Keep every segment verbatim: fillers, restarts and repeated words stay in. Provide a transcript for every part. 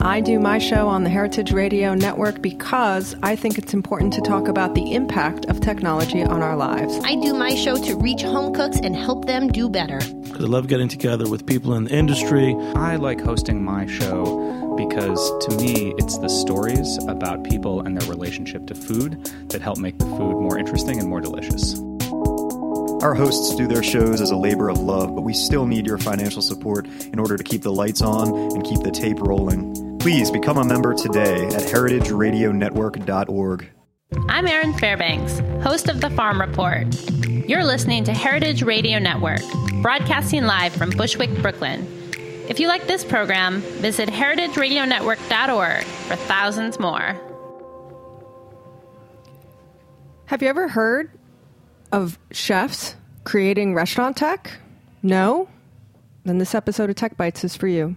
I do my show on the Heritage Radio Network because I think it's important to talk about the impact of technology on our lives. I do my show to reach home cooks and help them do better. I love getting together with people in the industry. I like hosting my show because, to me, it's the stories about people and their relationship to food that help make the food more interesting and more delicious. Our hosts do their shows as a labor of love, but we still need your financial support in order to keep the lights on and keep the tape rolling. Please become a member today at heritage radio network dot org. I'm Erin Fairbanks, host of The Farm Report. You're listening to Heritage Radio Network, broadcasting live from Bushwick, Brooklyn. If you like this program, visit heritage radio network dot org for thousands more. Have you ever heard of chefs creating restaurant tech? No? Then this episode of Tech Bites is for you.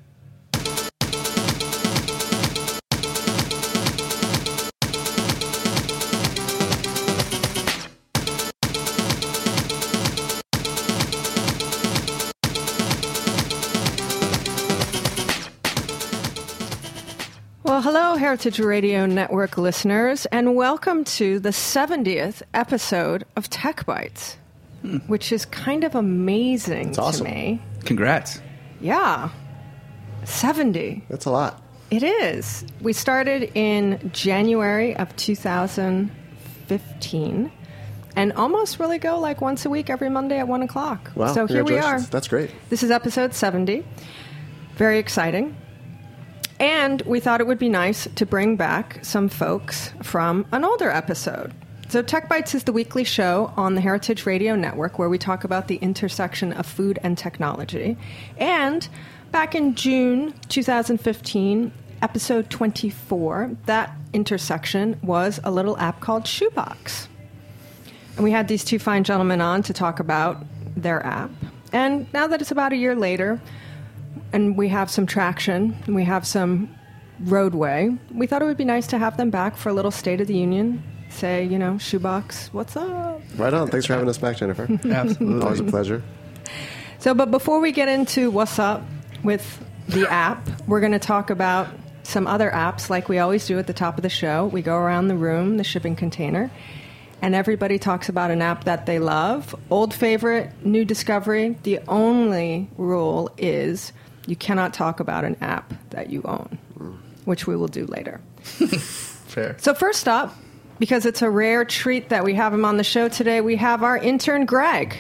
Well, hello, Heritage Radio Network listeners, and welcome to the seventieth episode of Tech Bites, hmm. which is kind of amazing That's awesome. to me. Congrats. Yeah. seventy. That's a lot. It is. We started in January of two thousand fifteen and almost really go like once a week every Monday at one o'clock. Wow. So here we are. That's great. This is episode seventy. Very exciting. And we thought it would be nice to bring back some folks from an older episode. So Tech Bites is the weekly show on the Heritage Radio Network where we talk about the intersection of food and technology. And back in June twenty fifteen, episode twenty-four, that intersection was a little app called Shoebox. And we had these two fine gentlemen on to talk about their app. And now that it's about a year later, and we have some traction, and we have some roadway, we thought it would be nice to have them back for a little State of the Union. Say, you know, Shoebox, what's up? Right on. Thanks for having us back, Jennifer. Absolutely. Always a pleasure. So, but before we get into what's up with the app, we're going to talk about some other apps like we always do at the top of the show. We go around the room, the shipping container, and everybody talks about an app that they love. Old favorite, new discovery. The only rule is you cannot talk about an app that you own, which we will do later. Fair. So first up, because it's a rare treat that we have him on the show today, we have our intern, Greg.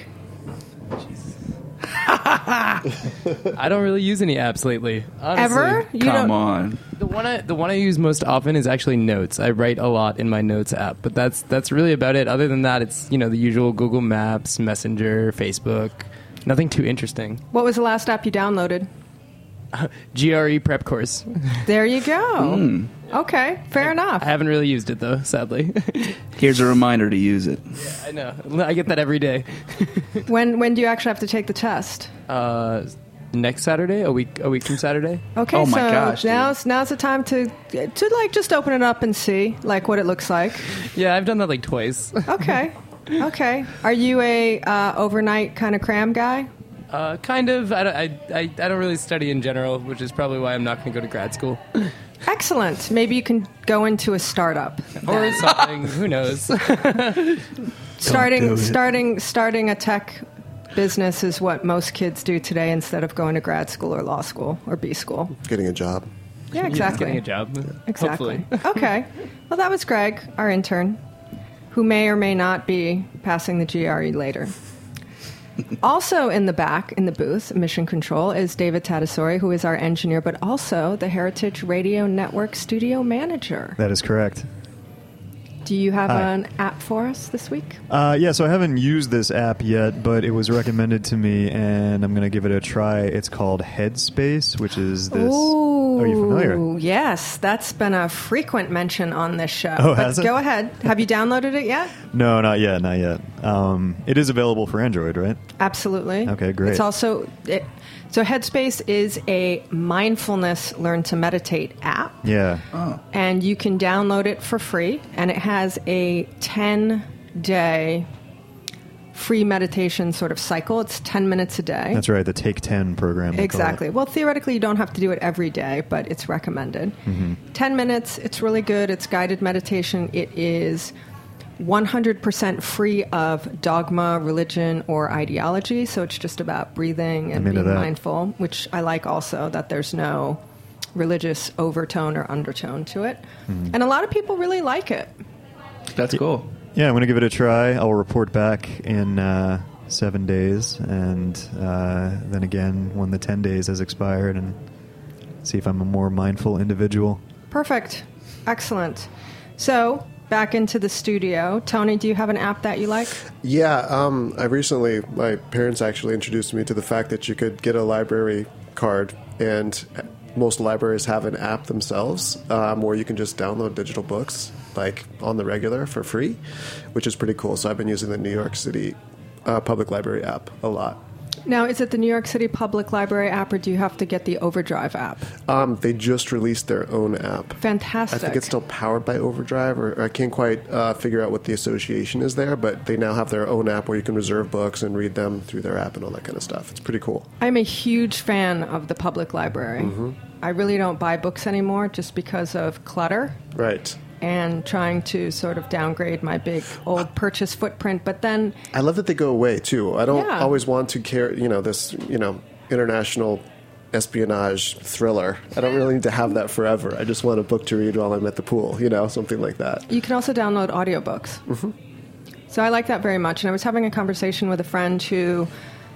I don't really use any apps lately. Honestly. Ever? You Come don't... on. The one I the one I use most often is actually Notes. I write a lot in my Notes app, but that's that's really about it. Other than that, it's, you know, the usual Google Maps, Messenger, Facebook. Nothing too interesting. What was the last app you downloaded? G R E prep course. There you go. Mm. Okay, fair I, enough. I haven't really used it, though, sadly. Here's a reminder to use it. Yeah, I know. I get that every day. when when do you actually have to take the test? Uh, next Saturday, a week a week from Saturday. Okay, oh my so gosh, now's now's the time to to like just open it up and see like what it looks like. Yeah, I've done that like twice. Okay, okay. Are you a uh, overnight kind of cram guy? Uh, kind of. I don't, I, I, I don't really study in general, which is probably why I'm not going to go to grad school. Excellent. Maybe you can go into a startup or something. Who knows? starting, starting, starting a tech business is what most kids do today instead of going to grad school or law school or B school. Getting a job. Yeah, exactly. Getting a job. Exactly. Hopefully. Okay. Well, that was Greg, our intern, who may or may not be passing the G R E later. Also in the back, in the booth, Mission Control, is David Tadasori, who is our engineer, but also the Heritage Radio Network studio manager. That is correct. Do you have Hi. an app for us this week? Uh, yeah, so I haven't used this app yet, but it was recommended to me, and I'm going to give it a try. It's called Headspace, which is this... Ooh, are you familiar? Yes, that's been a frequent mention on this show. Oh, but has it? Go ahead. Have you downloaded it yet? No, not yet, not yet. Um, it is available for Android, right? Absolutely. Okay, great. It's also... It, so Headspace is a mindfulness learn to meditate app. Yeah. Oh. And you can download it for free, and it has a ten-day free meditation sort of cycle. It's ten minutes a day. That's right, the Take ten program. they call it. Exactly. Well, theoretically, you don't have to do it every day, but it's recommended. Mm-hmm. ten minutes, it's really good. It's guided meditation. It is one hundred percent free of dogma, religion, or ideology. So it's just about breathing and I'm into being that. mindful, which I like also, that there's no religious overtone or undertone to it. Mm-hmm. And a lot of people really like it. That's cool. Yeah, I'm going to give it a try. I'll report back in uh, seven days, and uh, then again when the ten days has expired, and see if I'm a more mindful individual. Perfect. Excellent. So, back into the studio. Tony, do you have an app that you like? Yeah, um, I recently, my parents actually introduced me to the fact that you could get a library card, and most libraries have an app themselves um, where you can just download digital books, like on the regular for free, which is pretty cool. So I've been using the New York City uh, Public Library app a lot. Now, is it the New York City Public Library app, or do you have to get the Overdrive app? Um, they just released their own app. Fantastic. I think it's still powered by Overdrive, or, or I can't quite uh, figure out what the association is there, but they now have their own app where you can reserve books and read them through their app and all that kind of stuff. It's pretty cool. I'm a huge fan of the public library. Mm-hmm. I really don't buy books anymore just because of clutter Right. and trying to sort of downgrade my big old purchase footprint. But then, I love that they go away, too. I don't Yeah. always want to carry, you know, this, you know, international espionage thriller. I don't really need to have that forever. I just want a book to read while I'm at the pool, you know, something like that. you can also download audiobooks. Mm-hmm. So I like that very much. And I was having a conversation with a friend who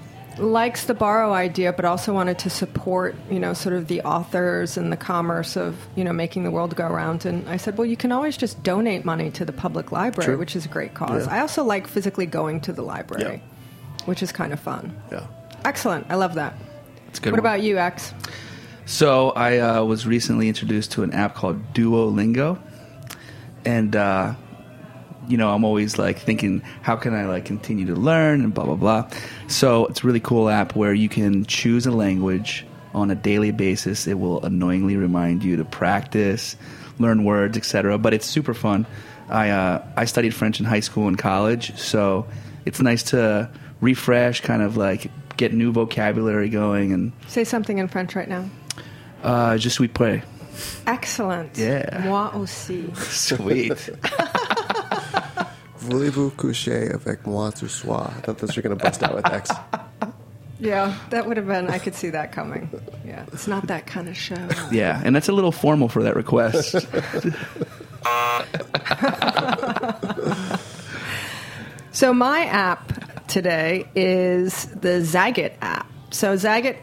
likes the borrow idea, but also wanted to support, you know, sort of the authors and the commerce of, you know, making the world go around. And I said, well, you can always just donate money to the public library, True. which is a great cause. Yeah. I also like physically going to the library, which is kind of fun. Yeah. Excellent. I love that. It's a good What one. about you, X? So I uh, was recently introduced to an app called Duolingo, and uh, you know I'm always like thinking, how can I like continue to learn and blah blah blah. So it's a really cool app where you can choose a language on a daily basis. It will annoyingly remind you to practice, learn words, et cetera. But it's super fun. I uh, I studied French in high school and college, so it's nice to refresh, kind of like get new vocabulary going, and Say something in French right now. uh, je suis prêt. Excellent. Yeah. Moi aussi. Sweet. Voulez-vous coucher avec moi ce soir? I thought this you're going to bust out with X. Yeah, that would have been, I could see that coming. Yeah, it's not that kind of show. Yeah, and that's a little formal for that request. So my app today is the Zagat app. So Zagat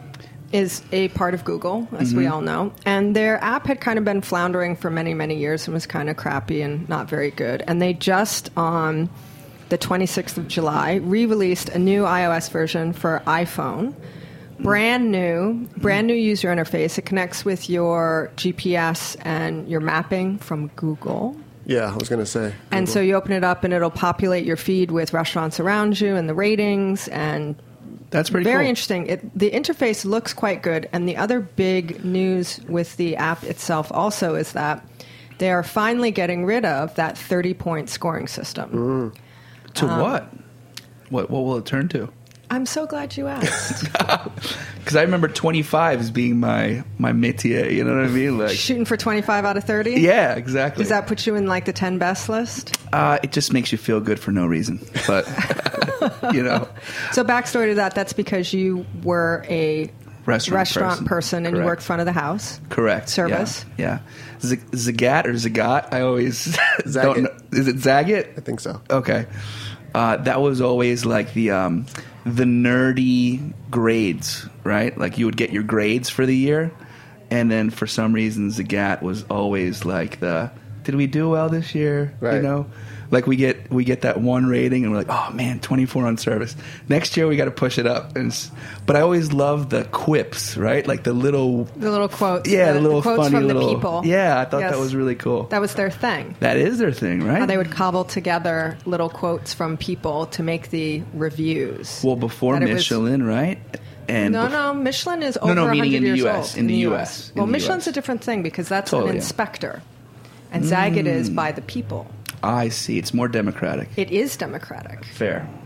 is a part of Google, as we all know. And their app had kind of been floundering for many, many years and was kind of crappy and not very good. And they just, on the twenty-sixth of July, re-released a new iOS version for iPhone. Brand new, brand new user interface. It connects with your G P S and your mapping from Google. Yeah, I was going to say. And Google. so you open it up and it'll populate your feed with restaurants around you and the ratings, and That's pretty very cool. interesting. It, the interface looks quite good. And the other big news with the app itself also is that they are finally getting rid of that thirty-point scoring system. To Um, what? What what will it turn to? I'm so glad you asked. Because I remember twenty-five as being my my métier. You know what I mean? Like, Shooting for twenty-five out of thirty? yeah, exactly. Does that put you in like the ten best list? Uh, it just makes you feel good for no reason. But you know, So backstory to that, that's because you were a restaurant, restaurant person, and you Correct. worked front of the house. Correct. Service. Yeah. yeah. Z- Zagat or Zagat? I always Zagat. don't know. Is it Zagat? I think so. Okay. Uh, that was always like the um, the nerdy grades, right? Like you would get your grades for the year, and then for some reason Zagat was always like the, did we do well this year? You Right. know, like we get we get that one rating, and we're like, oh man, twenty-four on service. Next year we got to push it up. And s- but I always love the quips, right? Like the little. The little quotes. Yeah, the, little quotes funny from little. the people. Yeah, I thought Yes. that was really cool. That was their thing. That is their thing, right? How they would cobble together little quotes from people to make the reviews. well, before That it was- Michelin, right? And no, bef- no, Michelin is No, over no, one hundred meaning in the years U S, old. in the U S, in Well, the Michelin's U S. a different thing because that's Totally, an yeah. inspector. And Zagat is by the people. I see. It's more democratic. It is democratic. Fair,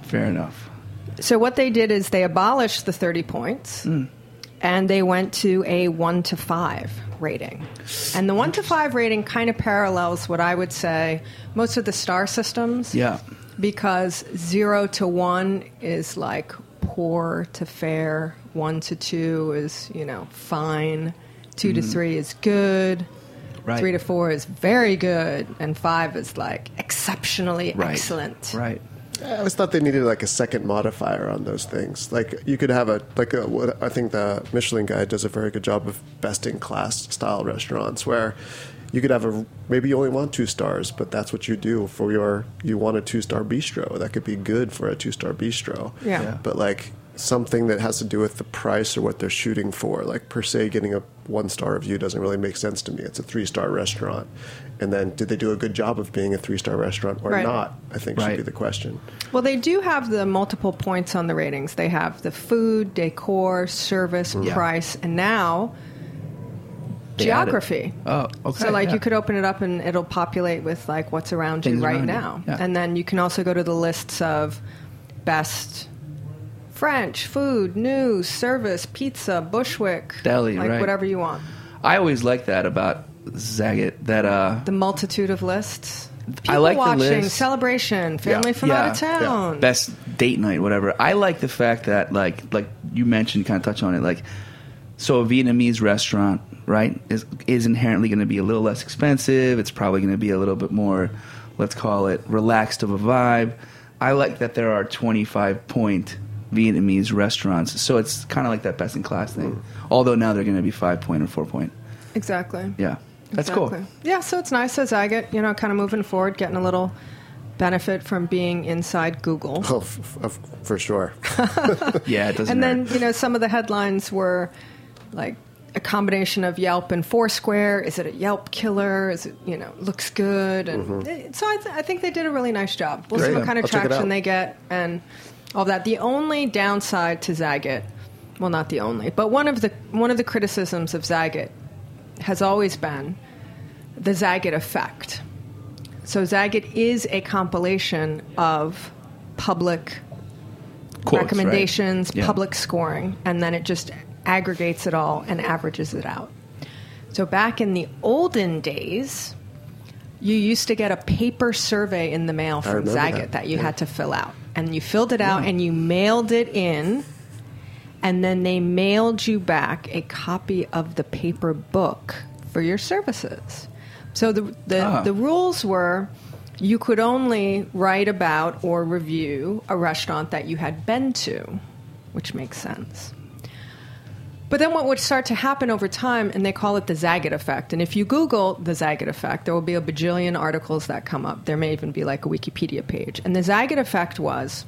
Fair enough. So what they did is they abolished the thirty points, Mm. and they went to a one to five rating. And the one to five rating kind of parallels what I would say most of the star systems. Yeah. Because zero to one is like poor to fair, one to two is, you know, fine, two to three is good, Right. three to four is very good, and five is like exceptionally Right. excellent. Right. I always thought they needed like a second modifier on those things. Like you could have a like a, what I think the Michelin Guide does a very good job of best in class style restaurants where you could have a maybe you only want two stars, but that's what you do for your you want a two star bistro. That could be good for a two star bistro. Yeah. Yeah. But like something that has to do with the price or what they're shooting for, like per se getting a one star review doesn't really make sense to me. It's a three star restaurant. And then did they do a good job of being a three star restaurant or Right. not? I think should Right. be the question. Well, they do have the multiple points on the ratings. They have the food, decor, service, Yeah. price, and now They added- geography. Oh, okay. So, like, yeah. you could open it up and it'll populate with, like, what's around Things you right around you. now. Yeah. And then you can also go to the lists of best French, food, news, service, pizza, Bushwick. Deli, like, right. whatever you want. I always like that about Zagat. That uh, The multitude of lists. People I like the watching, list. celebration, family from Yeah, out of yeah. town. best date night, whatever. I like the fact that, like, like you mentioned, kind of touch on it, like, so a Vietnamese restaurant, right, is is inherently going to be a little less expensive. It's probably going to be a little bit more, let's call it, relaxed of a vibe. I like that there are twenty-five point Vietnamese restaurants, so it's kind of like that best in class thing. Although now they're going to be five point or four point. Exactly. Yeah, that's Exactly. cool. Yeah, so it's nice as I get, you know, kind of moving forward, getting a little benefit from being inside Google. Oh, f- f- for sure. Yeah, it doesn't. And then, hurt. you know, some of the headlines were like a combination of Yelp and Foursquare. Is it a Yelp killer? Is it, you know, looks good? And it- so I, th- I think they did a really nice job. We'll see Great. what kind of I'll check it traction out. they get and all that. The only downside to Zagat, well, not the only, but one of the one of the criticisms of Zagat has always been the Zagat effect. So Zagat is a compilation of public Quotes, recommendations, right? Yeah. public scoring, and then it just aggregates it all and averages it out. So back in the olden days, you used to get a paper survey in the mail from remember Zagat that, that, you yeah. had to fill out. And you filled it out Yeah. and you mailed it in, and then they mailed you back a copy of the paper book for your services. So the the, Ah. the rules were you could only write about or review a restaurant that you had been to, which makes sense. But then what would start to happen over time, and they call it the Zagat effect. And if you Google the Zagat effect, there will be a bajillion articles that come up. There may even be like a Wikipedia page. And the Zagat effect was,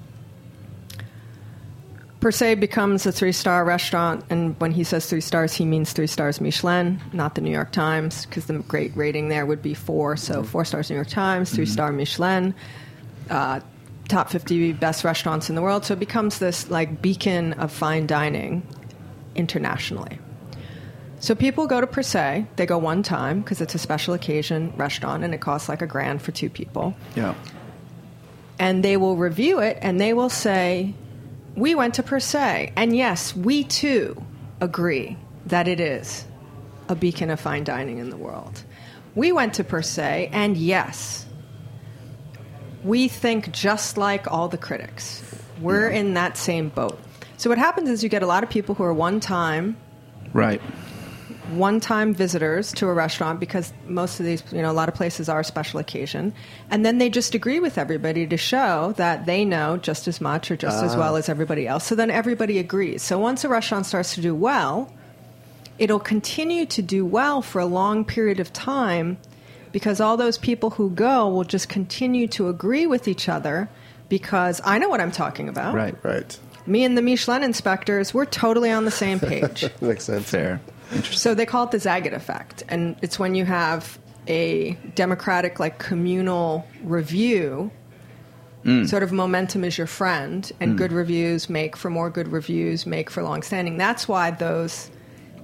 per se becomes a three-star restaurant, and when he says three stars, he means three stars Michelin, not the New York Times, because the great rating there would be four. So four stars New York Times, three-star Michelin, uh, top fifty best restaurants in the world. So it becomes this like beacon of fine dining internationally. So people go to Per Se, they go one time because it's a special occasion restaurant and it costs like a grand for two people. Yeah. And they will review it and they will say, we went to Per Se, and yes, we too agree that it is a beacon of fine dining in the world. We went to Per Se, and yes, we think just like all the critics. We're in that same boat. So what happens is you get a lot of people who are one-time Right. one-time visitors to a restaurant because most of these, you know, a lot of places are a special occasion. And then they just agree with everybody to show that they know just as much or just as well as everybody else. So then everybody agrees. So once a restaurant starts to do well, it'll continue to do well for a long period of time because all those people who go will just continue to agree with each other because I know what I'm talking about. Right. Right. Me and the Michelin inspectors, we're totally on the same page. Makes sense. Fair. Interesting. So they call it the Zagat effect, and it's when you have a democratic, like communal review. Sort of momentum is your friend, and good reviews make for more good reviews, make for long standing. That's why those. It's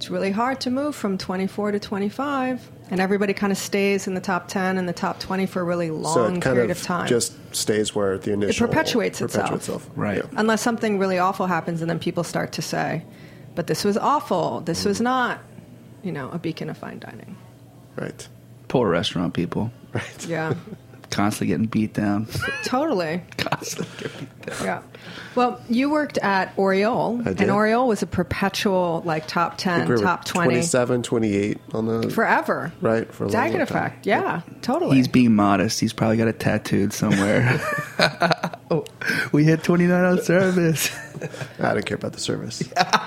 it's really hard to move from twenty-four to twenty-five. And everybody kind of stays in the top ten and the top twenty for a really long so it kind period of, of time. just stays where the initial... It perpetuates itself. itself. Right. Yeah. Unless something really awful happens and then people start to say, but this was awful. This was not, you know, a beacon of fine dining. Right. Poor restaurant people. Right. Yeah. Constantly getting beat down. Totally. Constantly getting beat down. Yeah. Well, you worked at Oriole, I and did. Oriole was a perpetual, like, top I ten, think we were top twenty. twenty-seven, twenty-eight on the... Forever. Right, for a long, Daggett long time. effect. Yeah, totally. He's being modest. He's probably got it tattooed somewhere. Oh, we hit twenty-nine on service. I don't care about the service.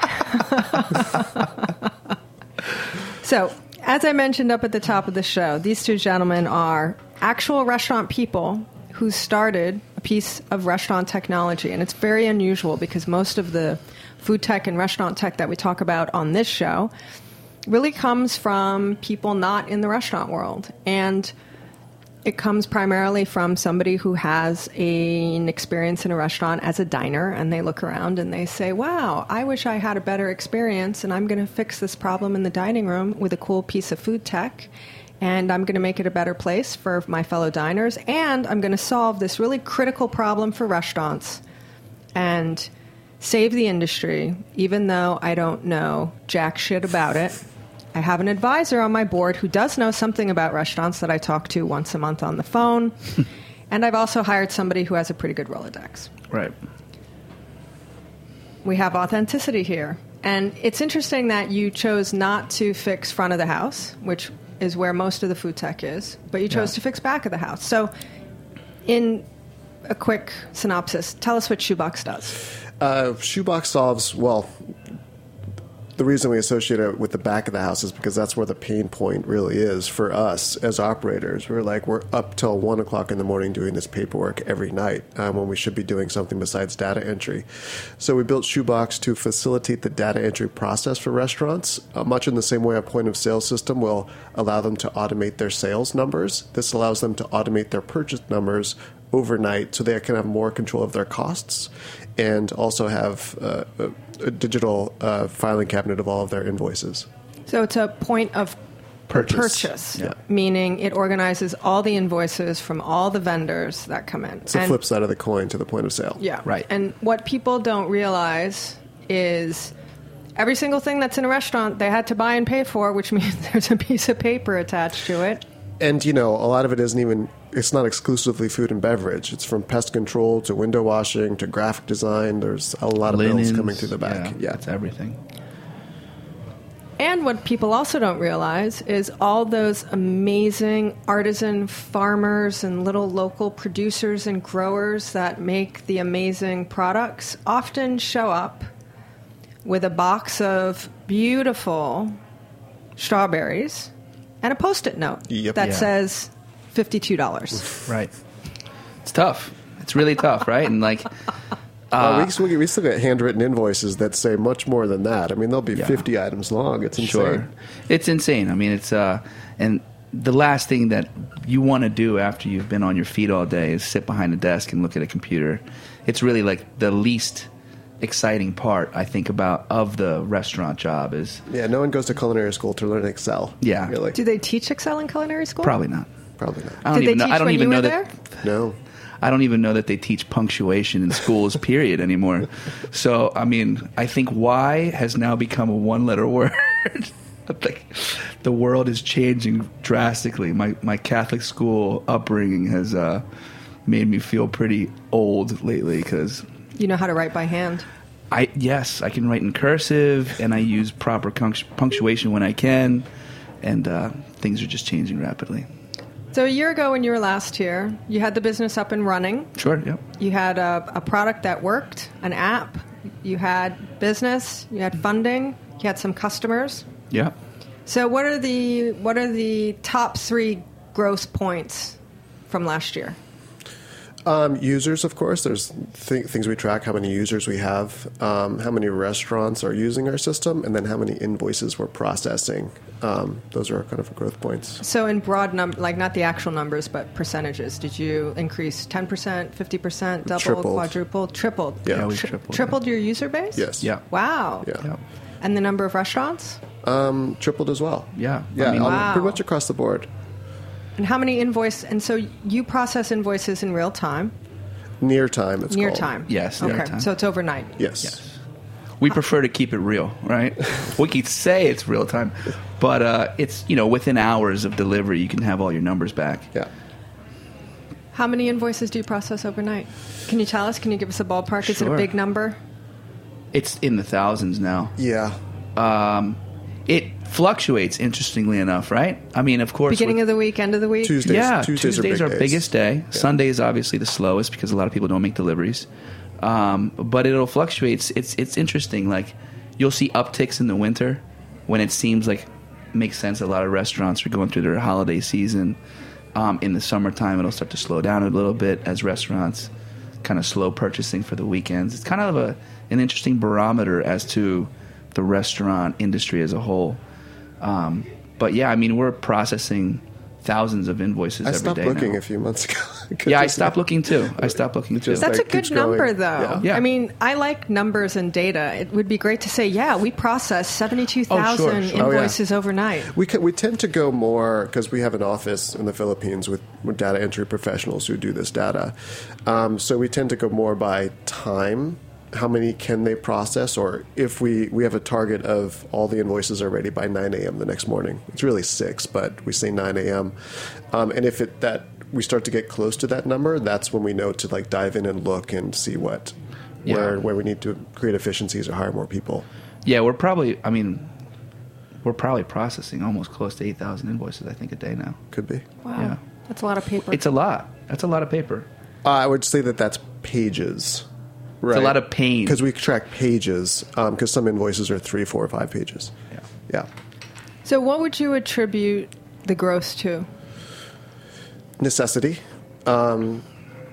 So, as I mentioned up at the top of the show, these two gentlemen are actual restaurant people who started a piece of restaurant technology. And it's very unusual because most of the food tech and restaurant tech that we talk about on this show really comes from people not in the restaurant world. And it comes primarily from somebody who has a, an experience in a restaurant as a diner, and they look around and they say, wow, I wish I had a better experience, and I'm going to fix this problem in the dining room with a cool piece of food tech, and I'm going to make it a better place for my fellow diners, and I'm going to solve this really critical problem for restaurants and save the industry, even though I don't know jack shit about it. I have an advisor on my board who does know something about restaurants that I talk to once a month on the phone. And I've also hired somebody who has a pretty good Rolodex. Right. We have authenticity here. And it's interesting that you chose not to fix front of the house, which is where most of the food tech is, but you chose Yeah. to fix back of the house. So in a quick synopsis, tell us what Shoebox does. Uh, Shoebox solves, well, the reason we associate it with the back of the house is because that's where the pain point really is for us as operators. We're like, we're up till one o'clock in the morning doing this paperwork every night um, when we should be doing something besides data entry. So we built Shoebox to facilitate the data entry process for restaurants, uh, much in the same way a point of sale system will allow them to automate their sales numbers. This allows them to automate their purchase numbers overnight so they can have more control of their costs and also have uh, a, a digital uh, filing cabinet of all of their invoices. So it's a point of Purchase. purchase Yeah. meaning it organizes all the invoices from all the vendors that come in. It's the And- flip side of the coin to the point of sale. Yeah. Right. And what people don't realize is every single thing that's in a restaurant they had to buy and pay for, which means there's a piece of paper attached to it. And, you know, a lot of it isn't even, it's not exclusively food and beverage. It's from pest control to window washing to graphic design. There's a lot of Linens, bills coming through the back. Yeah, it's everything. And what people also don't realize is all those amazing artisan farmers and little local producers and growers that make the amazing products often show up with a box of beautiful strawberries and a Post-it note Yep. that Yeah. says fifty-two dollars. Right. It's tough. It's really tough, right? And like, Uh, we, still get, we still get handwritten invoices that say much more than that. I mean, they'll be Yeah. fifty items long. It's insane. sure, it's insane. I mean, it's uh, and the last thing that you want to do after you've been on your feet all day is sit behind a desk and look at a computer. It's really like the least exciting part I think about of the restaurant job is Yeah, no one goes to culinary school to learn Excel. Yeah. Really. Do they teach Excel in culinary school? probably not. Probably not. I don't Did even they know. teach I don't when even you know were that. there? No. I don't even know that they teach punctuation in schools, period, anymore. So, I mean, I think Y has now become a one-letter word. Like, the world is changing drastically. My my Catholic school upbringing has uh, made me feel pretty old lately because You know how to write by hand. I yes, I can write in cursive and I use proper punctu- punctuation when I can, and uh, things are just changing rapidly. So a year ago when you were last here, you had the business up and running. Sure, yeah. You had a, a product that worked, an app. You had business. You had funding. You had some customers. Yeah. So what are the what are the top three growth points from last year? Um, users, of course. There's th- things we track, how many users we have, um, how many restaurants are using our system, and then how many invoices we're processing. Um, those are kind of growth points. So in broad number, like not the actual numbers, but percentages. Did you increase ten percent, fifty percent, double, Tripled. quadrupled, tripled? Yeah. Yeah, we Tri- tripled. tripled your user base? Yes. Yeah. Wow. Yeah. Yeah. And the number of restaurants? um, tripled as well. Yeah. Yeah, I mean, um, Wow. pretty much across the board. And how many invoice? And so you process invoices in real time. Near time, it's Near called. time. Yes, Okay. near time. So it's overnight. Yes. Yes. We prefer to keep it real, right? We could say it's real time, but uh, it's, you know, within hours of delivery, you can have all your numbers back. Yeah. How many invoices do you process overnight? Can you tell us? Can you give us a ballpark? Is it a Sure. big number? It's in the thousands now. Yeah. Um, it fluctuates, interestingly enough, right? I mean, of course, Beginning with- of the week, end of the week? Tuesdays. yeah, Tuesdays, Tuesdays are, are big days. biggest day. Yeah. Sunday is obviously the slowest because a lot of people don't make deliveries. Um, but it'll fluctuate. It's, it's it's interesting. Like you'll see upticks in the winter when it seems like makes sense. A lot of restaurants are going through their holiday season. Um, in the summertime, it'll start to slow down a little bit as restaurants kind of slow purchasing for the weekends. It's kind of a an interesting barometer as to the restaurant industry as a whole. Um, but yeah, I mean, we're processing thousands of invoices I every stopped day looking now. a few months ago. Yeah, I stopped looking too. I stopped looking It too. just- That's like, a good keeps growing. number, though. Yeah. Yeah. I mean, I like numbers and data. It would be great to say, yeah, we process seventy-two thousand Oh, sure, sure. Oh, yeah. invoices overnight. We can, we tend to go more because we have an office in the Philippines with, with data entry professionals who do this data. Um, so we tend to go more by time. How many can they process? Or if we, we have a target of all the invoices are ready by nine a.m. the next morning. It's really six, but we say nine a.m. Um, and if it that we start to get close to that number, that's when we know to like dive in and look and see what Yeah. where where we need to create efficiencies or hire more people. Yeah, we're probably. I mean, we're probably processing almost close to eight thousand invoices. I think a day now. Could be. Wow. Yeah. That's a lot of paper. It's a lot. That's a lot of paper. Uh, I would say that that's pages. Right. It's a lot of pain. Because we track pages, because some invoices are three, four, or five pages. Yeah. Yeah. So what would you attribute the growth to? Necessity. Um,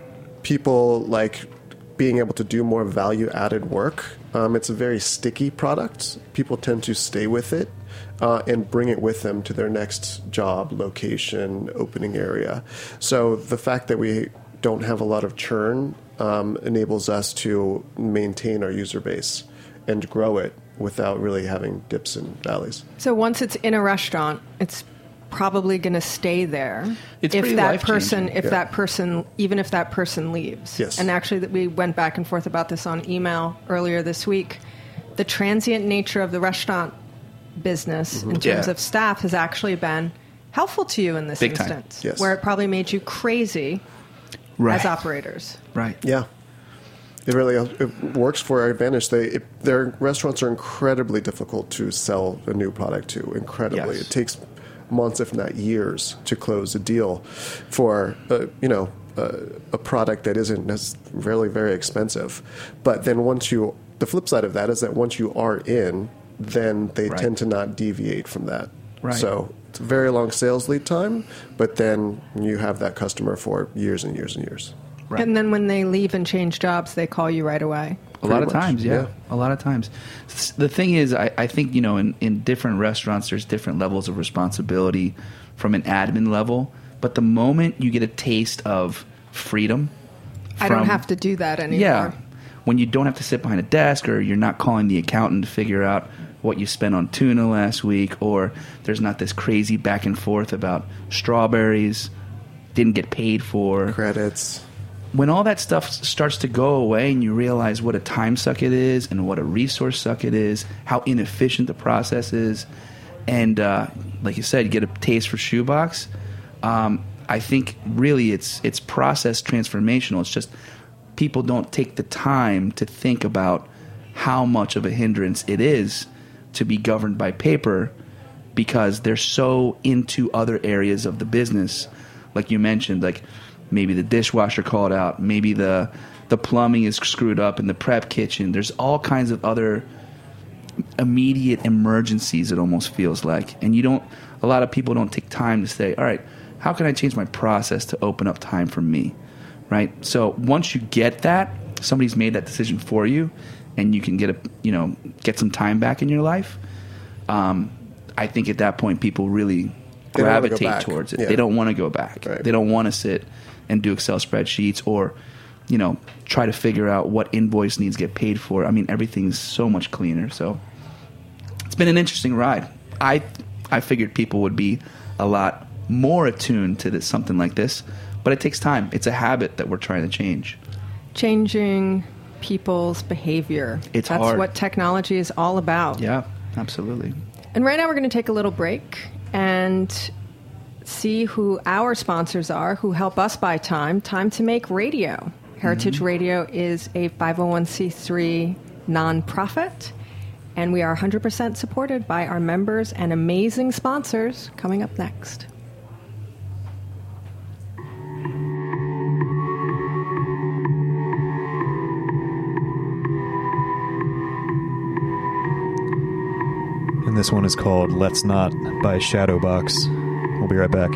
people like being able to do more value-added work. Um, it's a very sticky product. People tend to stay with it uh, and bring it with them to their next job, location, opening area. So the fact that we don't have a lot of churn um, enables us to maintain our user base and grow it without really having dips and valleys. So once it's in a restaurant, it's probably going to stay there. It's if pretty that person, life-changing. if Yeah. that person, even if that person leaves. Yes. And actually, that we went back and forth about this on email earlier this week. The transient nature of the restaurant business in terms Yeah. of staff has actually been helpful to you in this Big time. instance, Yes. where it probably made you crazy Right. as operators. Right. Yeah. It really it works for our advantage. They it, their restaurants are incredibly difficult to sell a new product to. Incredibly, Yes. it takes months, if not years, to close a deal for uh, you know uh, a product that isn't necessarily very expensive. But then once you, the flip side of that is that once you are in, then they Right. tend to not deviate from that. Right. So it's a very long sales lead time, but then you have that customer for years and years and years. Right. And then when they leave and change jobs, they call you right away. A lot of Pretty much, times, yeah. yeah. A lot of times. S- The thing is, I, I think, you know, in, in different restaurants, there's different levels of responsibility from an admin level. But the moment you get a taste of freedom, I don't from- have to do that anymore. Yeah. When you don't have to sit behind a desk, or you're not calling the accountant to figure out what you spent on tuna last week, or there's not this crazy back and forth about strawberries, didn't get paid for. Credits. When all that stuff s- starts to go away and you realize what a time suck it is and what a resource suck it is, how inefficient the process is, and uh, like you said, you get a taste for shoebox, um, I think really it's it's process transformational. It's just people don't take the time to think about how much of a hindrance it is to be governed by paper because they're so into other areas of the business. Like you mentioned, like maybe the dishwasher called out, maybe the the plumbing is screwed up in the prep kitchen. There's all kinds of other immediate emergencies, it almost feels like. And you don't, a lot of people don't take time to say, all right, how can I change my process to open up time for me, right? So once you get that, somebody's made that decision for you, and you can get a, you know, get some time back in your life. Um, I think at that point, people really They don't wanna go gravitate back. towards it. Yeah. They don't want to go back. Right. They don't want to sit and do Excel spreadsheets or, you know, try to figure out what invoice needs to get paid for. I mean, everything's so much cleaner. So it's been an interesting ride. I I figured people would be a lot more attuned to this, something like this, but it takes time. It's a habit that we're trying to change. Changing people's behavior. It's That's hard. what technology is all about. Yeah, absolutely. And right now we're going to take a little break and see who our sponsors are, who help us buy time, time to make radio. Heritage mm-hmm. Radio is a five oh one c three nonprofit, and we are one hundred percent supported by our members and amazing sponsors. Coming up next. And this one is called Let's Not by Shadowbox. We'll be right back.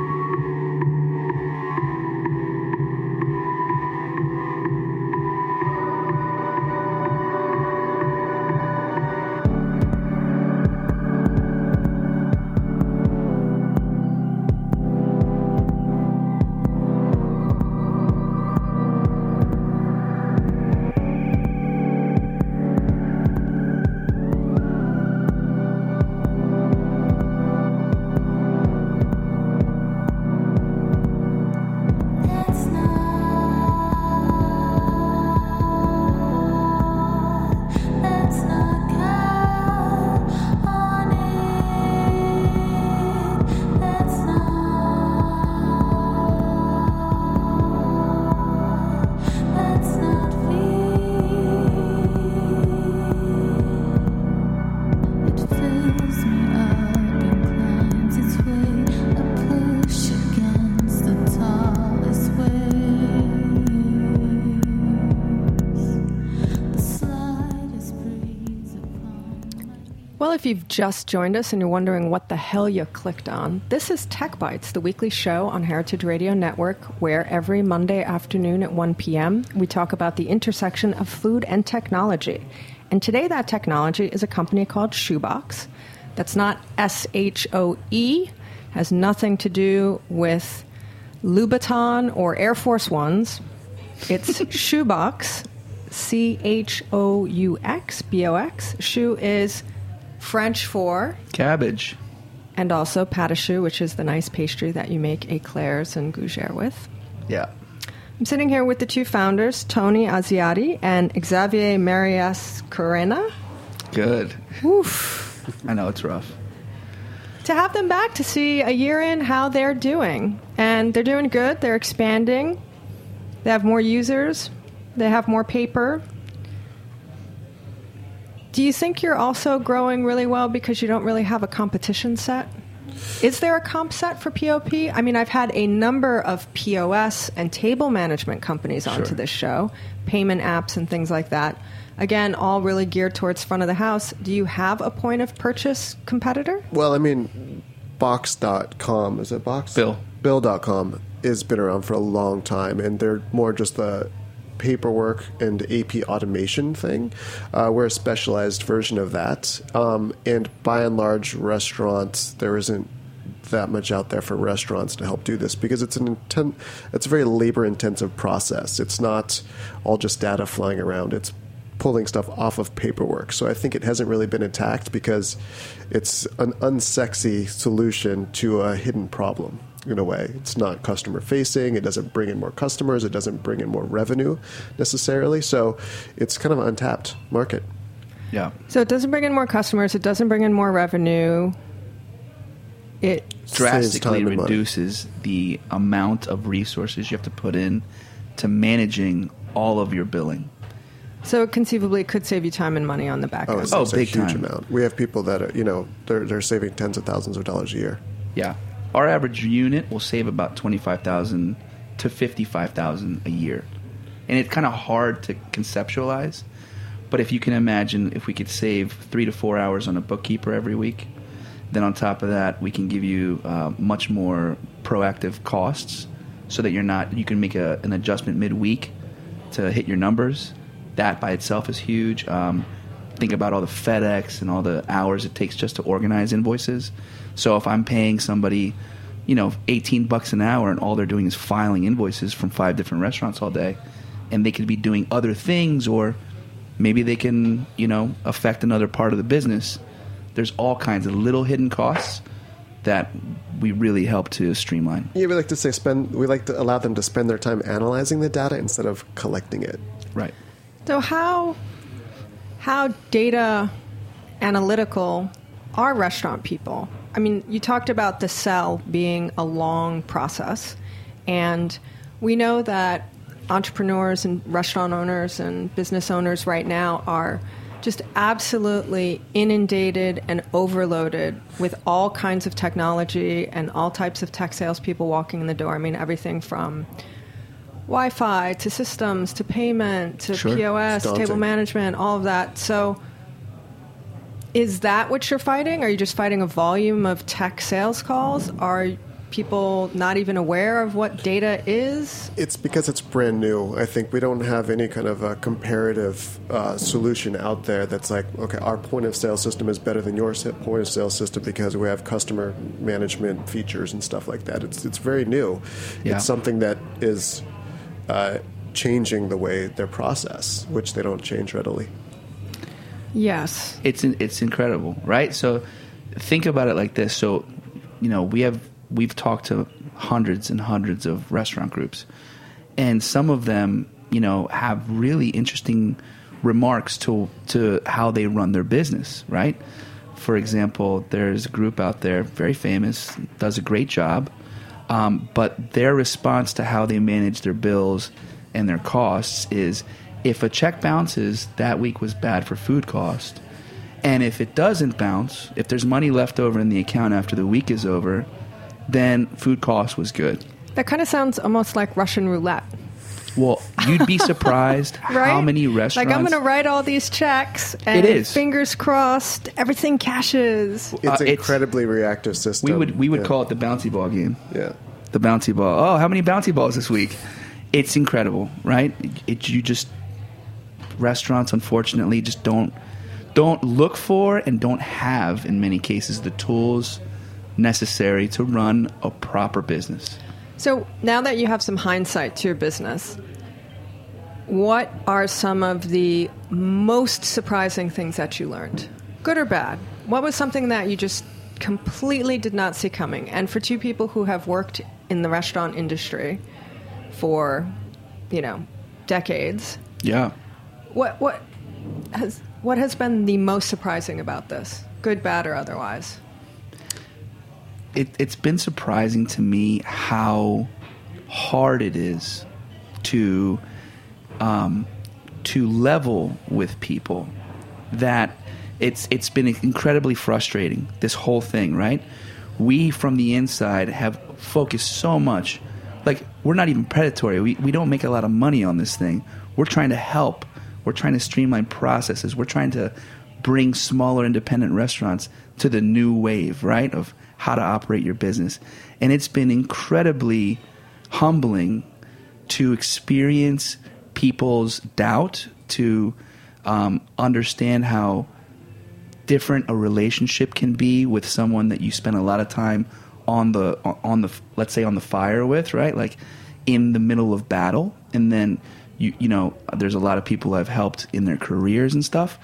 If you've just joined us and you're wondering what the hell you clicked on, this is Tech Bites, the weekly show on Heritage Radio Network, where every Monday afternoon at one p.m. we talk about the intersection of food and technology. And today that technology is a company called Shoebox. That's not S H O E, has nothing to do with Louboutin or Air Force Ones. It's Shoebox, C H O U X, B O X. Shoe is French for cabbage, and also pâte à choux, which is the nice pastry that you make éclairs and gougère with. Yeah. I'm sitting here with the two founders, Tony Asiati and Xavier Marias Corena. Good. Oof. I know, it's rough. To have them back to see a year in how they're doing. And they're doing good. They're expanding. They have more users. They have more paper. Do you think you're also growing really well because you don't really have a competition set? Is there a comp set for P O P? I mean, I've had a number of P O S and table management companies onto Sure. this show, payment apps and things like that. Again, all really geared towards front of the house. Do you have a point of purchase competitor? Well, I mean, Box dot com, is it Box? Bill. Bill dot com has been around for a long time, and they're more just the paperwork and A P automation thing. Uh, we're a specialized version of that. Um, and by and large, restaurants, there isn't that much out there for restaurants to help do this because it's an inten- it's a very labor-intensive process. It's not all just data flying around. It's pulling stuff off of paperwork. So I think it hasn't really been attacked because it's an unsexy solution to a hidden problem. In a way, it's not customer facing. It doesn't bring in more customers. It doesn't bring in more revenue necessarily. So it's kind of an untapped market. Yeah. So it doesn't bring in more customers. It doesn't bring in more revenue. It drastically time and money. reduces the amount of resources you have to put in to managing all of your billing. So conceivably, it could save you time and money on the back Oh, end. it's, Oh, it's a big huge time. amount. We have people that are, you know, they're they're saving tens of thousands of dollars a year. Yeah. Our average unit will save about twenty-five thousand dollars to fifty-five thousand dollars a year. And it's kind of hard to conceptualize. But if you can imagine if we could save three to four hours on a bookkeeper every week, then on top of that, we can give you uh, much more proactive costs so that you're not, you can make a, an adjustment midweek to hit your numbers. That by itself is huge. Um, think about all the FedEx and all the hours it takes just to organize invoices. So if I'm paying somebody, you know, eighteen bucks an hour and all they're doing is filing invoices from five different restaurants all day, and they could be doing other things, or maybe they can, you know, affect another part of the business, there's all kinds of little hidden costs that we really help to streamline. Yeah, we like to say spend. We like to allow them to spend their time analyzing the data instead of collecting it. Right. So how how data analytical are restaurant people? I mean, you talked about the sell being a long process, and we know that entrepreneurs and restaurant owners and business owners right now are just absolutely inundated and overloaded with all kinds of technology and all types of tech salespeople walking in the door. I mean, everything from Wi-Fi to systems to payment to Sure. P O S, Daunting. table management, all of that. So is that what you're fighting? Are you just fighting a volume of tech sales calls? Are people not even aware of what data is? It's because it's brand new. I think we don't have any kind of a comparative uh, solution out there that's like, okay, our point of sale system is better than your se- point of sale system because we have customer management features and stuff like that. It's it's very new. Yeah. It's something that is uh, changing the way they're processed, which they don't change readily. Yes. It's it's incredible, right? So think about it like this. So, you know, we have we've talked to hundreds and hundreds of restaurant groups, and some of them, you know, have really interesting remarks to to how they run their business, right? For example, there's a group out there, very famous, does a great job, um, but their response to how they manage their bills and their costs is, if a check bounces, that week was bad for food cost. And if it doesn't bounce, if there's money left over in the account after the week is over, then food cost was good. That kind of sounds almost like Russian roulette. Well, you'd be surprised Right? how many restaurants... Like, I'm going to write all these checks, and It is. fingers crossed, everything cashes. It's Uh, an it's- incredibly reactive system. We would we would Yeah. call it the bouncy ball game. Yeah. The bouncy ball. Oh, how many bouncy balls this week? It's incredible, right? It, it- you just restaurants, unfortunately, just don't don't look for and don't have, in many cases, the tools necessary to run a proper business. So now that you have some hindsight to your business, what are some of the most surprising things that you learned? Good or bad? What was something that you just completely did not see coming? And for two people who have worked in the restaurant industry for, you know, decades, Yeah. what what has what has been the most surprising about this? Good, bad, or otherwise? It, it's been surprising to me how hard it is to um, to level with people. That it's it's been incredibly frustrating, this whole thing, right? We from the inside have focused so much. Like, we're not even predatory. We we don't make a lot of money on this thing. We're trying to help. We're trying to streamline processes. We're trying to bring smaller independent restaurants to the new wave, right, of how to operate your business. And it's been incredibly humbling to experience people's doubt, to um, understand how different a relationship can be with someone that you spend a lot of time on the on the let's say on the fire with, right? Like in the middle of battle, and then you you know there's a lot of people I've helped in their careers and stuff.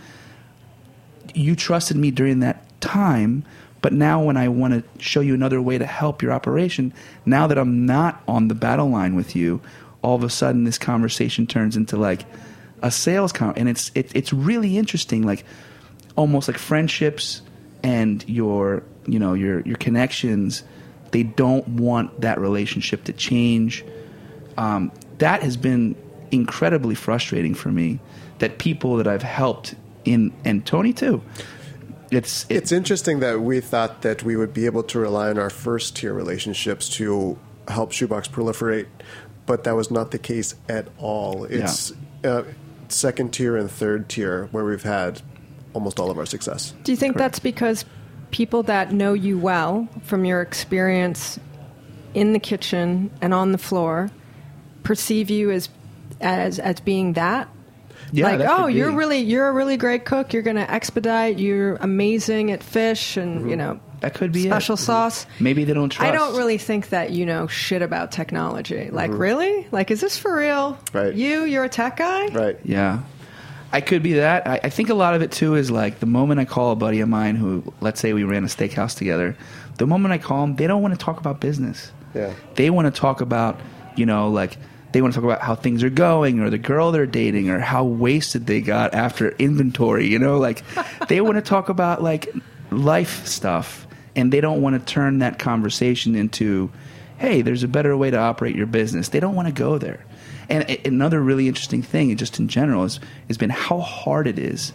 You trusted me during that time, but now when I want to show you another way to help your operation, now that I'm not on the battle line with you, all of a sudden this conversation turns into like a sales con, and it's it, it's really interesting, like almost like friendships and your you know your your connections. They don't want that relationship to change. Um, that has been incredibly frustrating for me. That people that I've helped in, and Tony too. It's it, It's interesting that we thought that we would be able to rely on our first tier relationships to help Shoebox proliferate, but that was not the case at all. It's uh, second tier and third tier where we've had almost all of our success. Do you think Correct. that's because people that know you well from your experience in the kitchen and on the floor perceive you as as as being that? yeah, like, that oh, could you're be. really you're a really great cook. You're going to expedite. You're amazing at fish, and you know That could be it. special sauce. Maybe they don't trust. I don't really think that you know shit about technology. Like, really? Like, is this for real? Right. You, you're a tech guy? Right. Yeah. I could be that. I, I think a lot of it too is like the moment I call a buddy of mine who, let's say we ran a steakhouse together, the moment I call them, they don't want to talk about business. Yeah. They want to talk about, you know, like they want to talk about how things are going or the girl they're dating or how wasted they got after inventory, you know, like they want to talk about like life stuff, and they don't want to turn that conversation into, hey, there's a better way to operate your business. They don't want to go there. And another really interesting thing, just in general, is has been how hard it is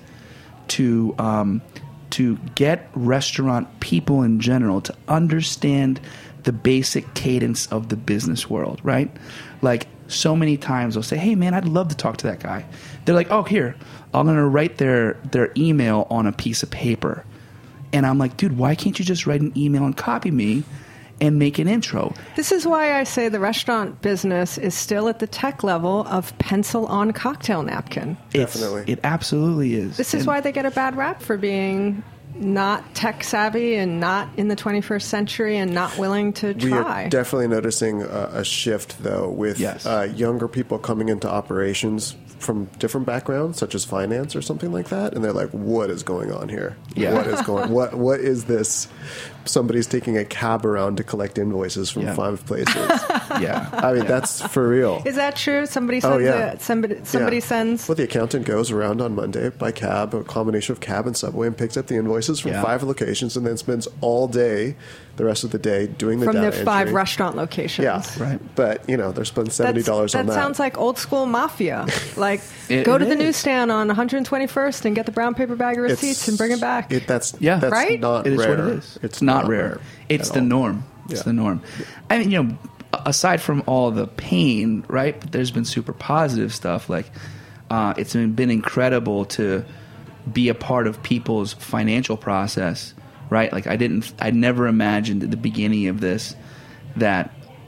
to um, to get restaurant people in general to understand the basic cadence of the business world, right? Like so many times they'll say, hey, man, I'd love to talk to that guy. They're like, oh, here, I'm going to write their, their email on a piece of paper. And I'm like, dude, why can't you just write an email and copy me and make an intro? This is why I say the restaurant business is still at the tech level of pencil on cocktail napkin. It's, Definitely. It absolutely is. This is And- why they get a bad rap for being not tech savvy and not in the twenty-first century and not willing to We try. are definitely noticing a, a shift, though, with Yes. uh, younger people coming into operations from different backgrounds, such as finance or something like that, and they're like, "What is going on here? Yeah. What is going? What What is this? Somebody's taking a cab around to collect invoices from Yeah. five places. Yeah. I mean, that's for real. Is that true? Somebody Oh, sends yeah. a, somebody somebody Yeah. sends Well, the accountant goes around on Monday by cab, a combination of cab and subway, and picks up the invoices from Yeah. five locations, and then spends all day, the rest of the day, doing the from data the five entry. restaurant locations. Yeah, Right. But you know, they're spending seventy That's- dollars on that. That sounds like old school mafia. Like, It- go to it the is. newsstand on one hundred twenty-first and get the brown paper bag of receipts It's- and bring it back. It, that's Yeah. that's Right? not It is rare. what it is. It's not, rare. It's at the all. norm. It's Yeah. the norm. I mean, you know, aside from all the pain, right? There's been super positive stuff. Like, uh, it's been, been incredible to be a part of people's financial process, right? Like, I didn't, I never imagined at the beginning of this that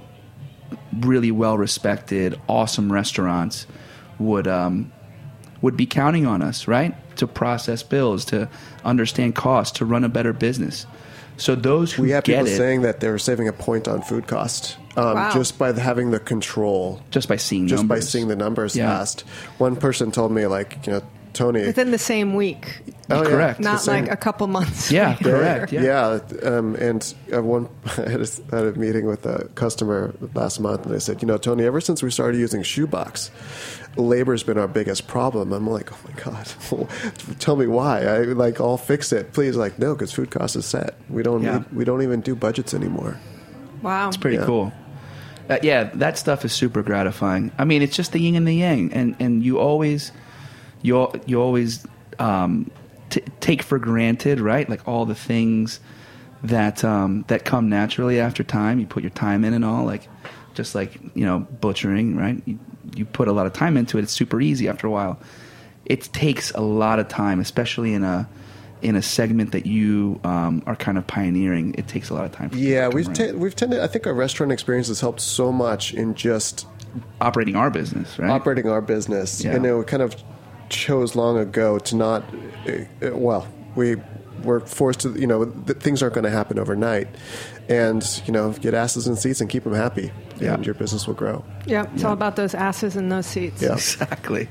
really well respected, awesome restaurants would um, would be counting on us, right? To process bills, to understand costs, to run a better business. So those who We have get people it saying that they're saving a point on food cost um, Wow. just by having the control, just by seeing just by numbers. seeing the numbers Yeah. fast. One person told me, like, you know, Tony. Within the same week, Oh, yeah. Correct. not the same- like a couple months. Yeah, later. correct. Yeah. Yeah, um, and uh, one I had a, had a meeting with a customer last month, and they said, you know, Tony, ever since we started using Shoebox, labor's been our biggest problem. I'm like, oh my god, tell me why. I like, I'll fix it, please. Like, no, because food cost is set. We don't Yeah. need, we don't even do budgets anymore. Wow. It's pretty Yeah. cool. Uh, yeah, that stuff is super gratifying. I mean, it's just the yin and the yang, and and you always, you al- you always um, t- take for granted, right? Like all the things that um, that come naturally after time. You put your time in and all, like just like you know butchering, right? You, you put a lot of time into it. It's super easy after a while. It takes a lot of time, especially in a in a segment that you um, are kind of pioneering. It takes a lot of time. For people Yeah, to come we've around. te- we've tended. I think our restaurant experience has helped so much in just operating our business, right? operating our business. Yeah. And it kind of chose long ago to not, uh, uh, well, we were forced to, you know, th- things aren't going to happen overnight. And, you know, get asses in seats and keep them happy, Yeah. and your business will grow. Yeah, it's all about those asses in those seats. Yeah. Exactly.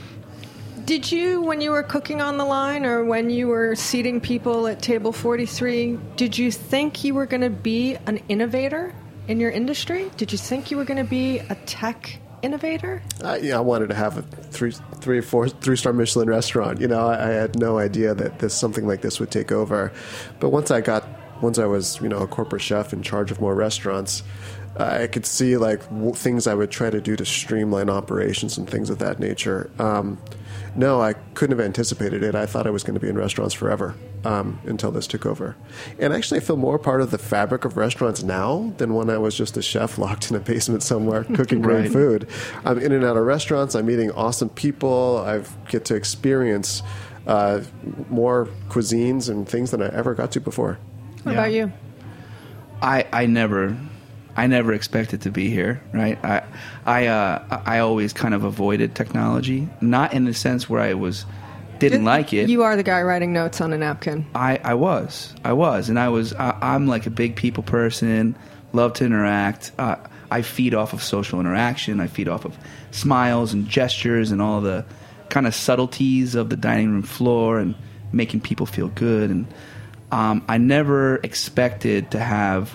Did you, when you were cooking on the line or when you were seating people at table forty-three, did you think you were going to be an innovator in your industry? Did you think you were going to be a tech innovator? I, yeah, I wanted to have a three, three, four, three-star Michelin restaurant. You know, I, I had no idea that this something like this would take over. But once I got, once I was, you know, a corporate chef in charge of more restaurants, I could see like w- things I would try to do to streamline operations and things of that nature. Um, no, I couldn't have anticipated it. I thought I was going to be in restaurants forever um, until this took over. And actually, I feel more part of the fabric of restaurants now than when I was just a chef locked in a basement somewhere cooking great Right. food. I'm in and out of restaurants. I'm meeting awesome people. I get to experience uh, more cuisines and things than I ever got to before. What Yeah. about you? I, I never I never expected to be here, right? I I uh, I always kind of avoided technology, not in the sense where I was didn't like it. You are the guy writing notes on a napkin. I, I was I was, and I was I, I'm like a big people person, love to interact. Uh, I feed off of social interaction. I feed off of smiles and gestures and all the kind of subtleties of the dining room floor and making people feel good. And um, I never expected to have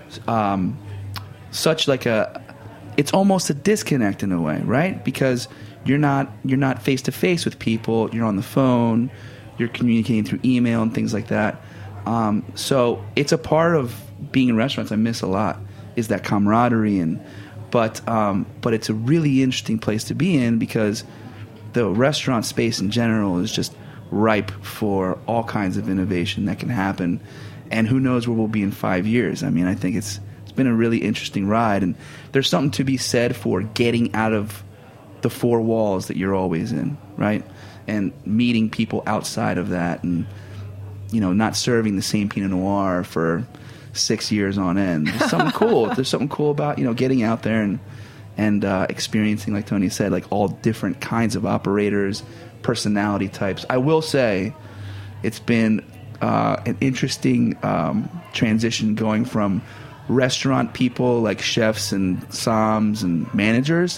um, such like a, it's almost a disconnect in a way, right? Because you're not you're not face to face with people. You're on the phone. You're communicating through email and things like that. Um, so it's a part of being in restaurants I miss a lot, is that camaraderie. And but um, but it's a really interesting place to be in, because the restaurant space in general is just ripe for all kinds of innovation that can happen. And who knows where we'll be in five years. I mean, I think it's it's been a really interesting ride. And there's something to be said for getting out of the four walls that you're always in, right? And meeting people outside of that, and, you know, not serving the same Pinot Noir for six years on end. There's something cool. There's something cool about, you know, getting out there and and uh, experiencing, like Tony said, like all different kinds of operators, personality types. I will say it's been uh, an interesting um, transition going from restaurant people like chefs and somms and managers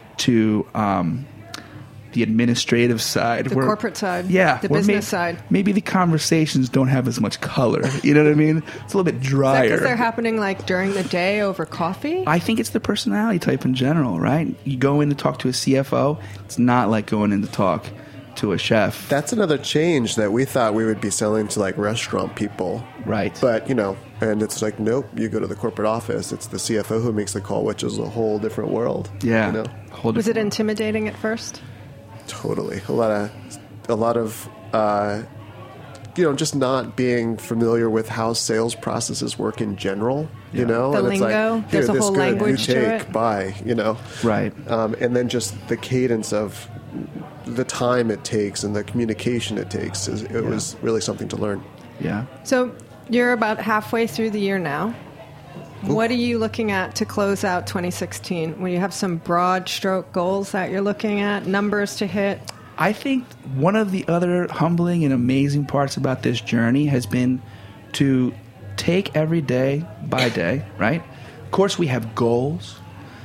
to um, the administrative side, the where, corporate side, yeah, the where business may, side. Maybe the conversations don't have as much color. You know what I mean? It's a little bit drier. Because they're happening like during the day over coffee. I think it's the personality type in general, right? You go in to talk to a C F O. It's not like going in to talk to a chef. That's another change that we thought we would be selling to like restaurant people, right? But you know, and it's like, nope. You go to the corporate office. It's the C F O who makes the call, which is a whole different world. Yeah. You know? Whole Was it intimidating at first? Totally. A lot of, a lot of, uh, you know, just not being familiar with how sales processes work in general. Yeah. You know, The and lingo. it's like, There's a this whole good, language you to take, it. buy. You know, right. Um, and then just the cadence of the time it takes and the communication it takes is it Yeah. was really something to learn. Yeah. So you're about halfway through the year now. What are you looking at to close out twenty sixteen? When you have some broad stroke goals that you're looking at, numbers to hit? I think one of the other humbling and amazing parts about this journey has been to take every day by day, right? Of course, we have goals,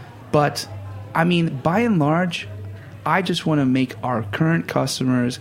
but I mean, by and large, I just want to make our current customers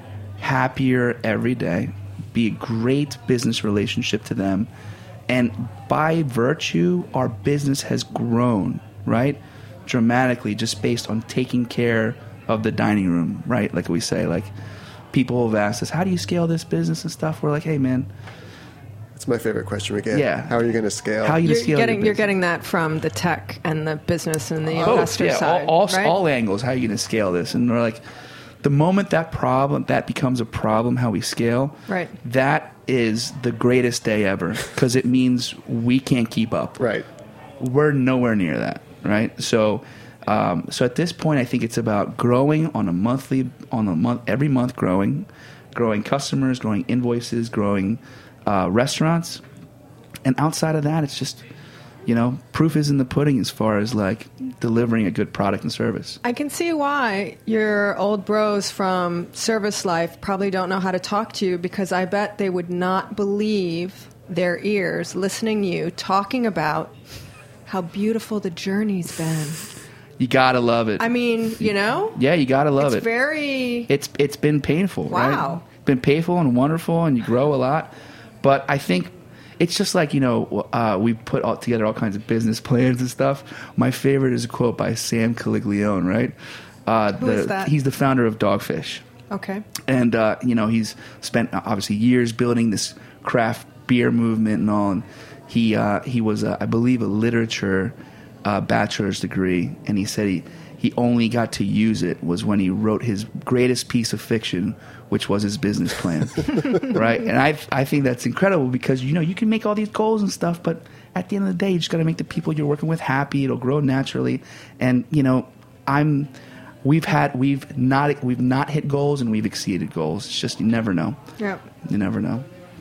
happier every day, be a great business relationship to them. And by virtue, our business has grown, right? Dramatically, just based on taking care of the dining room, right? Like we say, like people have asked us, how do you scale this business and stuff? We're like, hey, man. That's my favorite question we get. Yeah. How are you going to scale? How are you You're to scale getting, your you're business? getting that from the tech and the business and the Both, investor yeah, side, all, all, right? all angles. How are you going to scale this? And we're like, the moment that problem that becomes a problem, how we scale, Right. that is the greatest day ever, because it means we can't keep up. Right. We're nowhere near that, right? So, um, so at this point, I think it's about growing on a monthly, on a month, every month, growing, growing customers, growing invoices, growing uh, restaurants, and outside of that, it's just, you know, proof is in the pudding as far as like delivering a good product and service. I can see why your old bros from Service Life probably don't know how to talk to you, because I bet they would not believe their ears listening to you talking about how beautiful the journey's been. You gotta love it. I mean, you know? Yeah, you gotta love it's it. It's very... It's it's been painful, right? Wow. It's been painful and wonderful, and you grow a lot. But I think it's just like, you know, uh, we put all together all kinds of business plans and stuff. My favorite is a quote by Sam Caliglione, right? Uh, Who the, is that? He's the founder of Dogfish. Okay. And, uh, you know, he's spent uh, obviously years building this craft beer movement and all. And he, uh, he was, uh, I believe, a literature uh, bachelor's degree. And he said he, he only got to use it was when he wrote his greatest piece of fiction, which was his business plan, right? And I I think that's incredible, because, you know, you can make all these goals and stuff, but at the end of the day, you just got to make the people you're working with happy. It'll grow naturally. And, you know, I'm we've had we've not we've not hit goals and we've exceeded goals. It's just, you never know. Yeah. You never know.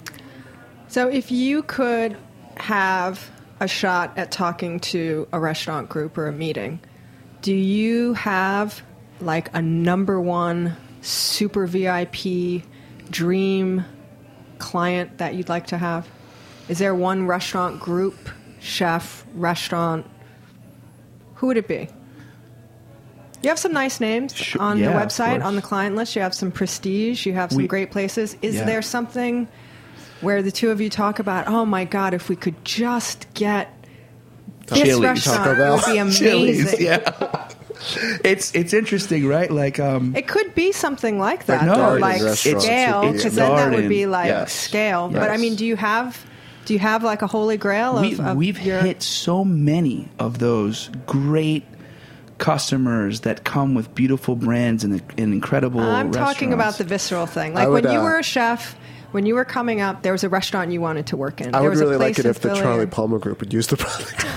So if you could have a shot at talking to a restaurant group or a meeting, do you have like a number one super V I P dream client that you'd like to have? Is there one restaurant group, chef, restaurant? Who would it be? You have some nice names Sure, on yeah, the of website, course. on the client list. You have some prestige. You have some We- great places. Is yeah. there something where the two of you talk about, oh my God, if we could just get this Chili's. restaurant, Taco it Bell. would be amazing. Chili's, yeah. It's it's interesting, right? Like, um, It could be something like that, But no, though, it's- like restaurants scale, would be because then that would garden, be like yes. scale. But I Yes. mean, do you have do you have like a holy grail of, we, of we've your, hit so many of those great customers that come with beautiful brands and, and incredible I'm talking about restaurants. the visceral thing. I Like would, when you uh, were a chef, when you were coming up, there was a restaurant you wanted to work in. I there would was a really like place it in if the Philly Charlie or- Palmer Group would use the product.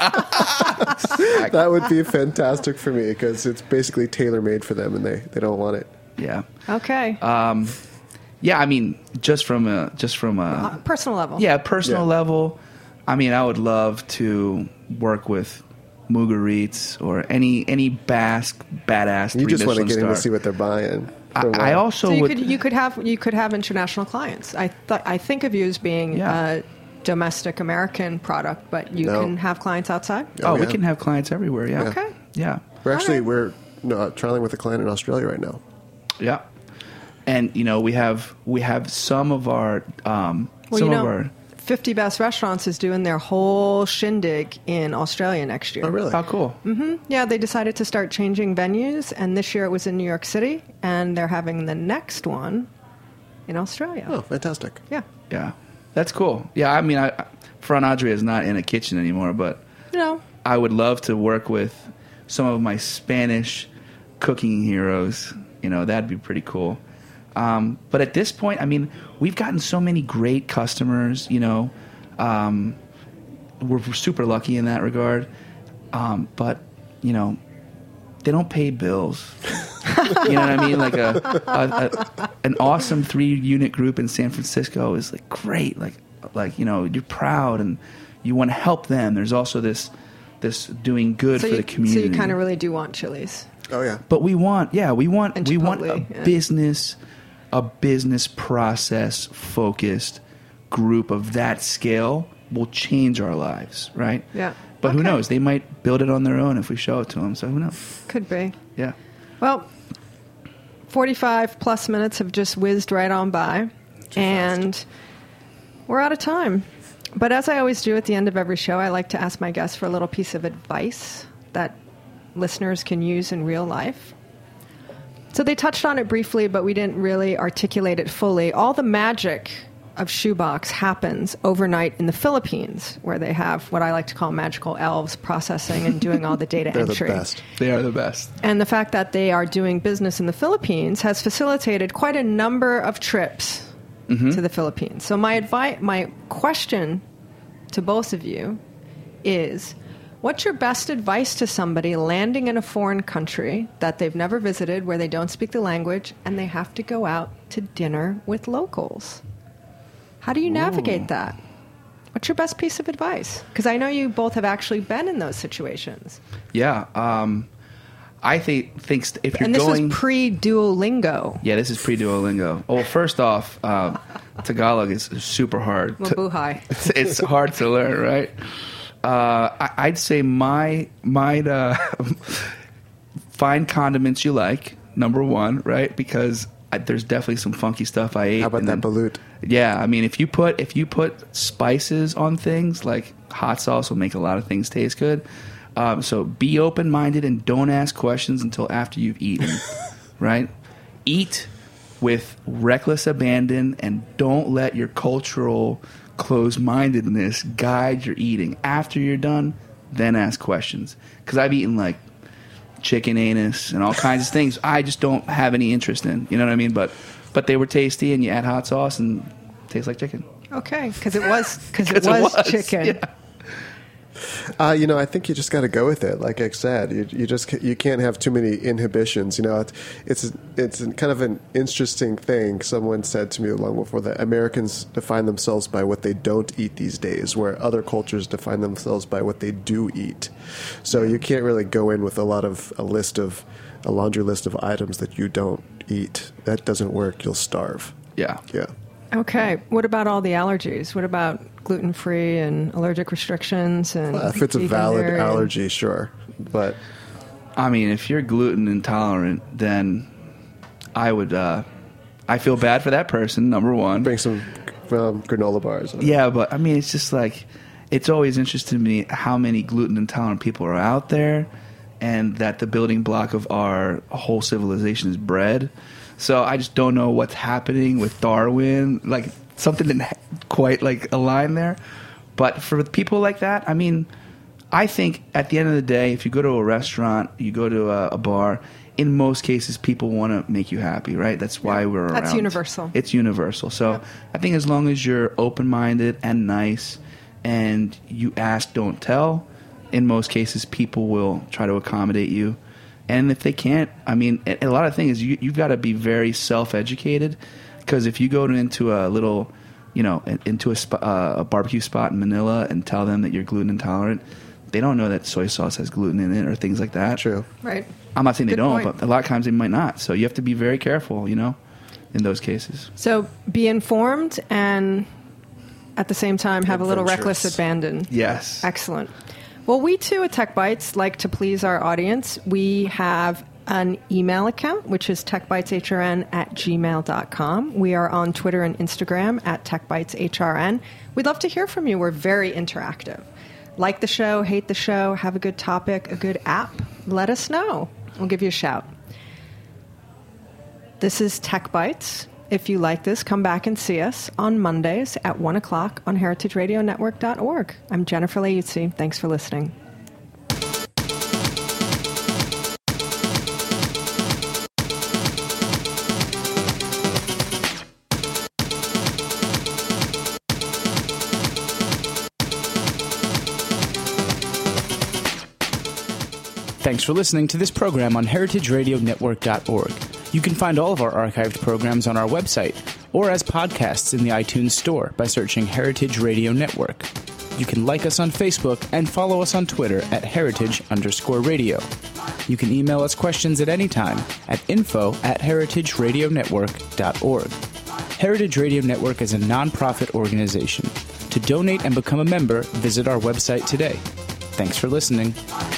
That would be fantastic for me because it's basically tailor made for them, and they, they don't want it. Yeah, Okay. um, yeah. I mean, just from a just from a Uh, personal level. yeah personal Yeah. level. I mean, I would love to work with Mugaritz or any any Basque badass. You three just want to Michelin get in to star. see what they're buying. I, for a I while. also So you would. could you could have you could have international clients. I th- I think of you as being Yeah. a domestic American product, but you No. can have clients outside. oh, we yeah. can have clients everywhere. Yeah. Okay. Yeah. We're actually All we're no, trialing with a client in Australia right now. Yeah, and you know we have we have some of our um, Well, some you of know, our. fifty Best Restaurants is doing their whole shindig in Australia next year. Oh, really? How cool! Yeah, they decided to start changing venues, and this year it was in New York City, and they're having the next one in Australia. Oh, fantastic. Yeah. Yeah, that's cool. Yeah, I mean, I, Fran Adria is not in a kitchen anymore, but You know, I would love to work with some of my Spanish cooking heroes. You know, that'd be pretty cool. Um, but at this point, I mean, we've gotten so many great customers. You know, um, we're, we're super lucky in that regard. Um, but you know, they don't pay bills. You know what I mean? Like a, a, a an awesome three unit group in San Francisco is like great. Like like you know, you're proud and you want to help them. There's also this this doing good so for you, the community. So you kind of really do want Chili's. Oh yeah. But we want, yeah, we want, And we want a Chipotle, yeah. business, a business process focused group of that scale will change our lives, right? Yeah. But who Okay. knows? They might build it on their own if we show it to them. So who knows? Could be. Yeah. Well, forty-five plus minutes have just whizzed right on by, and we're out of time. But as I always do at the end of every show, I like to ask my guests for a little piece of advice that listeners can use in real life. So they touched on it briefly, but we didn't really articulate it fully. All the magic of Shoebox happens overnight in the Philippines, where they have what I like to call magical elves processing and doing all the data They're entry. the best. They are the best. And the fact that they are doing business in the Philippines has facilitated quite a number of trips to the Philippines. So my advice, my question to both of you is, what's your best advice to somebody landing in a foreign country that they've never visited, where they don't speak the language, and they have to go out to dinner with locals? How do you navigate that? What's your best piece of advice? Because I know you both have actually been in those situations. Yeah. Um, I think thinks if you're And this going, was pre-Duolingo. yeah, this is pre Duolingo. Well, first off, uh, Tagalog is super hard. to- Mabuhay. it's, it's hard to learn, right? Uh, I, I'd say my might uh, find condiments you like. Number one, right? Because I, there's definitely some funky stuff I ate. How about and that then- balut? Yeah, I mean, if you put if you put spices on things, like hot sauce will make a lot of things taste good. Um, so be open minded and don't ask questions until after you've eaten. Right? Eat with reckless abandon and don't let your cultural closed-mindedness guide your eating. After you're done, then ask questions. Because I've eaten like chicken anus and all kinds of things I just don't have any interest in. You know what I mean? But but they were tasty, and you add hot sauce and it tastes like chicken. Okay, because it was because it, 'Cause it was was, chicken. yeah. Uh, you know, I think you just got to go with it. Like I said, you, you just ca- you can't have too many inhibitions. You know, it's it's it's kind of an interesting thing. Someone said to me long before that Americans define themselves by what they don't eat these days, where other cultures define themselves by what they do eat. So you can't really go in with a lot of a list of a laundry list of items that you don't eat. That doesn't work. You'll starve. Yeah. Yeah. Okay, what about all the allergies? What about gluten-free and allergic restrictions? And Uh, if it's a vegan valid dairy and- allergy, sure, but I mean, if you're gluten intolerant, then I would. Uh, I feel bad for that person. Number one, Bring some um, granola bars. yeah, but I mean, it's just like it's always interested me how many gluten intolerant people are out there, and that the building block of our whole civilization is bread. So I just don't know what's happening with Darwin. Like something didn't quite like align there. But for people like that, I mean, I think at the end of the day, if you go to a restaurant, you go to a, a bar, in most cases, people want to make you happy, right? That's why we're around. That's universal. It's universal. So Yep. I think as long as you're open-minded and nice and you ask, don't tell, in most cases, people will try to accommodate you. And if they can't, I mean, a lot of things, you, you've got to be very self-educated, because if you go to, into a little, you know, into a, sp- uh, a barbecue spot in Manila and tell them that you're gluten intolerant, they don't know that soy sauce has gluten in it or things like that. True. Right. I'm not saying they Good don't, point. but a lot of times they might not. So you have to be very careful, you know, in those cases. So be informed and at the same time have a little Adventurous. reckless abandon. Yes. Excellent. Well, we too at Tech Bites like to please our audience. We have an email account, which is techbiteshrn at gmail dot com. We are on Twitter and Instagram at techbiteshrn. We'd love to hear from you. We're very interactive. Like the show, hate the show, have a good topic, a good app, let us know. We'll give you a shout. This is Tech Bites. If you like this, come back and see us on Mondays at one o'clock on heritage radio network dot org. I'm Jennifer Leuzzi. Thanks for listening. Thanks for listening to this program on heritage radio network dot org. You can find all of our archived programs on our website or as podcasts in the iTunes Store by searching Heritage Radio Network. You can like us on Facebook and follow us on Twitter at heritage underscore radio. You can email us questions at any time at info at heritage radio network dot org. Heritage Radio Network is a nonprofit organization. To donate and become a member, visit our website today. Thanks for listening.